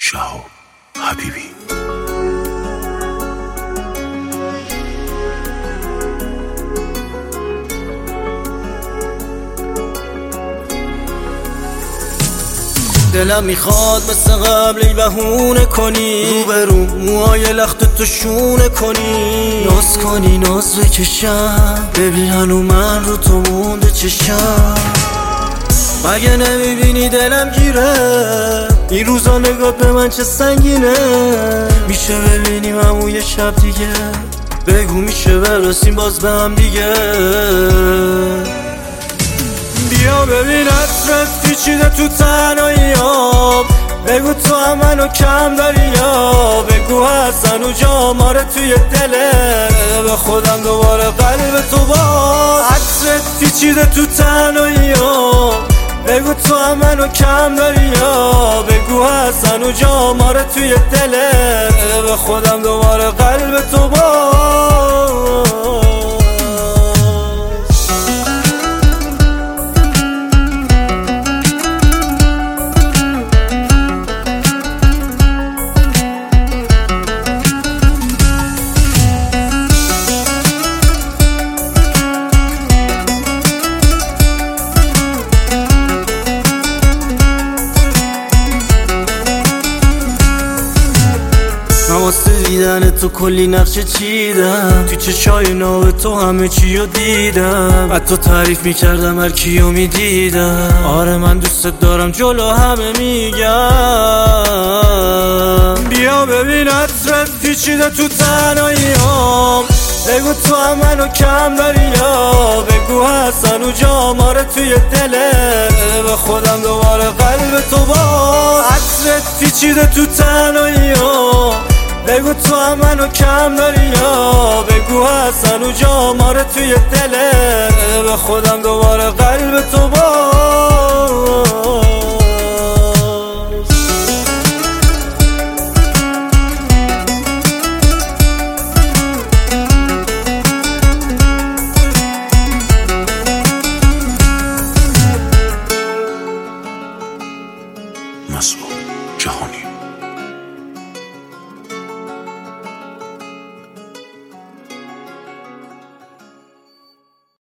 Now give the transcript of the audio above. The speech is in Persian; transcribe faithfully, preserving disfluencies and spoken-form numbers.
شهاب حبیبی. دلم میخواد مثل قبل ای بهونه کنی، رو به رو موهای لخت تو شونه کنی، ناز کنی ناز بکشم، ببین هنو من رو تو مونده چشم. مگه نمیبینی دلم گیره این روزا، نگاه به من چه سنگینه. میشه ببینیم همون یه شب دیگه، بگو میشه برسیم باز به هم دیگه. بیا ببین عطرت پیچیده تو تنهاییام، بگو تو هم منو کم داری یا بگو هستن و جاماره توی دله، به خودم دوباره قلب تو باز. عطرت پیچیده تو تنهاییام، بگو تو هم منو کم داری یا بگو هستن و جاماره توی دله، به خودم دوباره قلب تو باز. من واسه دیدن تو کلی نقشه چیدم، تو چشای ناو تو همه چیو دیدم، حتی تعریف میکردم هر کیو میدیدم. آره من دوست دارم جلو همه میگم. بیا ببین عطرت پیچیده تو تنهاییام، بگو تو هم منو کم داری یا بگو هستن و جاماره توی دله، به خودم دوباره قلب تو باز. عطرت پیچیده تو تنهاییام، بگو تو هم منو کم داری یا بگو هستن و جاماره توی دله، به خودم دوباره قلب تو باز. مسعود جهانی.